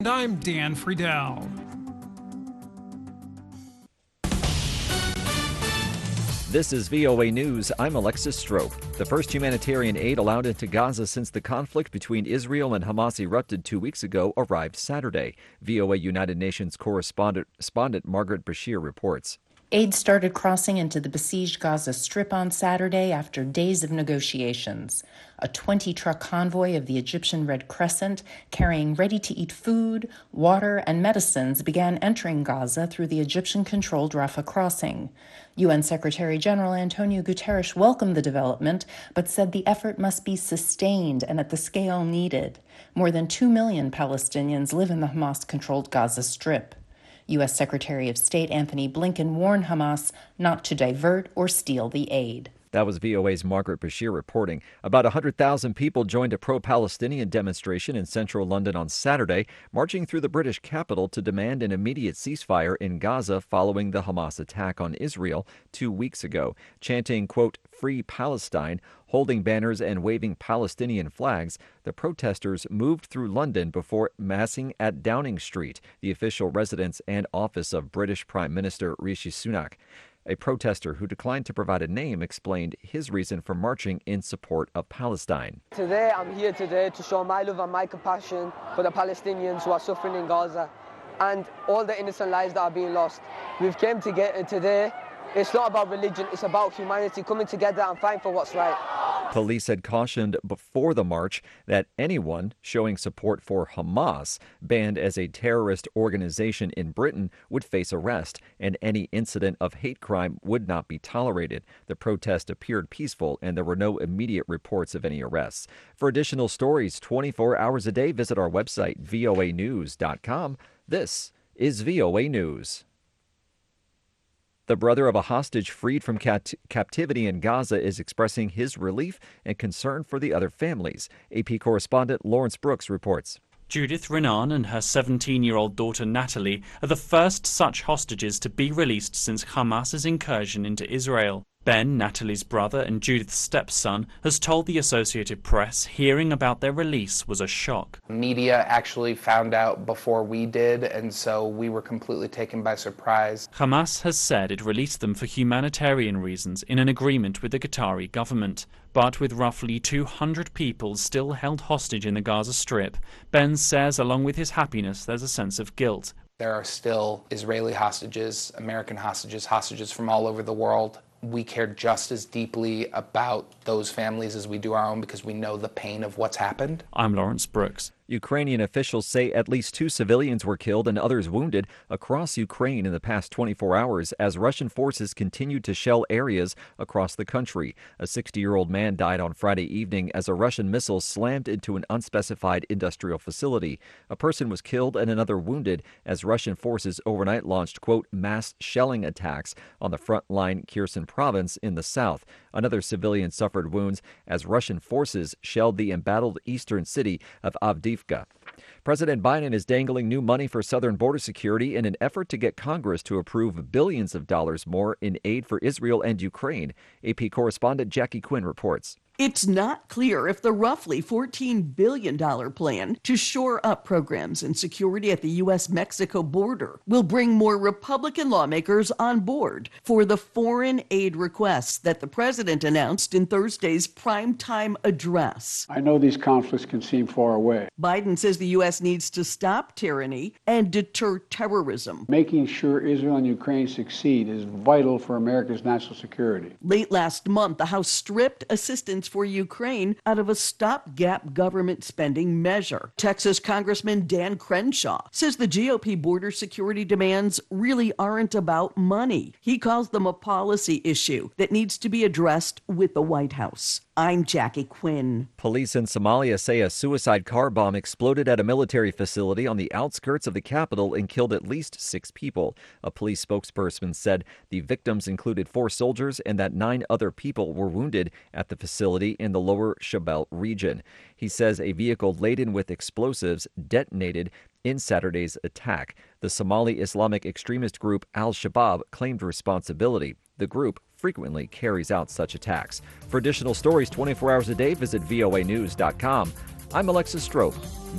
And I'm Dan Friedel. This is VOA News. I'm Alexis Strope. The first humanitarian aid allowed into Gaza since the conflict between Israel and Hamas erupted 2 weeks ago arrived Saturday. VOA United Nations correspondent Margaret Bashir reports. Aid started crossing into the besieged Gaza Strip on Saturday after days of negotiations. A 20-truck convoy of the Egyptian Red Crescent carrying ready-to-eat food, water, and medicines began entering Gaza through the Egyptian-controlled Rafah crossing. UN Secretary General Antonio Guterres welcomed the development, but said the effort must be sustained and at the scale needed. More than 2 million Palestinians live in the Hamas-controlled Gaza Strip. U.S. Secretary of State Anthony Blinken warned Hamas not to divert or steal the aid. That was VOA's Margaret Bashir reporting. About 100,000 people joined a pro-Palestinian demonstration in central London on Saturday, marching through the British capital to demand an immediate ceasefire in Gaza following the Hamas attack on Israel 2 weeks ago, chanting, quote, "Free Palestine," holding banners and waving Palestinian flags. The protesters moved through London before massing at Downing Street, the official residence and office of British Prime Minister Rishi Sunak. A protester who declined to provide a name explained his reason for marching in support of Palestine. Today, I'm here today to show my love and my compassion for the Palestinians who are suffering in Gaza and all the innocent lives that are being lost. We've came together today. It's not about religion, it's about humanity coming together and fighting for what's right. Police had cautioned before the march that anyone showing support for Hamas, banned as a terrorist organization in Britain, would face arrest, and any incident of hate crime would not be tolerated. The protest appeared peaceful, and there were no immediate reports of any arrests. For additional stories 24 hours a day, visit our website, voanews.com. This is VOA News. The brother of a hostage freed from captivity in Gaza is expressing his relief and concern for the other families. AP correspondent Lawrence Brooks reports. Judith Renan and her 17-year-old daughter Natalie are the first such hostages to be released since Hamas's incursion into Israel. Ben, Natalie's brother and Judith's stepson, has told the Associated Press hearing about their release was a shock. Media actually found out before we did, and so we were completely taken by surprise. Hamas has said it released them for humanitarian reasons in an agreement with the Qatari government. But with roughly 200 people still held hostage in the Gaza Strip, Ben says along with his happiness there's a sense of guilt. There are still Israeli hostages, American hostages, hostages from all over the world. We care just as deeply about those families as we do our own because we know the pain of what's happened. I'm Lawrence Brooks. Ukrainian officials say at least 2 civilians were killed and others wounded across Ukraine in the past 24 hours as Russian forces continued to shell areas across the country. A 60-year-old man died on Friday evening as a Russian missile slammed into an unspecified industrial facility. A person was killed and another wounded as Russian forces overnight launched, quote, mass shelling attacks on the front line Kherson province in the south. Another civilian suffered wounds as Russian forces shelled the embattled eastern city of Avdiivka. President Biden is dangling new money for southern border security in an effort to get Congress to approve billions of dollars more in aid for Israel and Ukraine. AP correspondent Jackie Quinn reports. It's not clear if the roughly $14 billion plan to shore up programs and security at the U.S.-Mexico border will bring more Republican lawmakers on board for the foreign aid requests that the president announced in Thursday's primetime address. I know these conflicts can seem far away. Biden says the U.S. needs to stop tyranny and deter terrorism. Making sure Israel and Ukraine succeed is vital for America's national security. Late last month, the House stripped assistance for Ukraine out of a stopgap government spending measure. Texas Congressman Dan Crenshaw says the GOP border security demands really aren't about money. He calls them a policy issue that needs to be addressed with the White House. I'm Jackie Quinn. Police in Somalia say a suicide car bomb exploded at a military facility on the outskirts of the capital and killed at least 6 people. A police spokesperson said the victims included 4 soldiers and that 9 other people were wounded at the facility in the lower Shabelle region. He says a vehicle laden with explosives detonated in Saturday's attack. The Somali Islamic extremist group Al-Shabaab claimed responsibility. The group frequently carries out such attacks. For additional stories 24 hours a day, visit voanews.com. I'm Alexis Strope.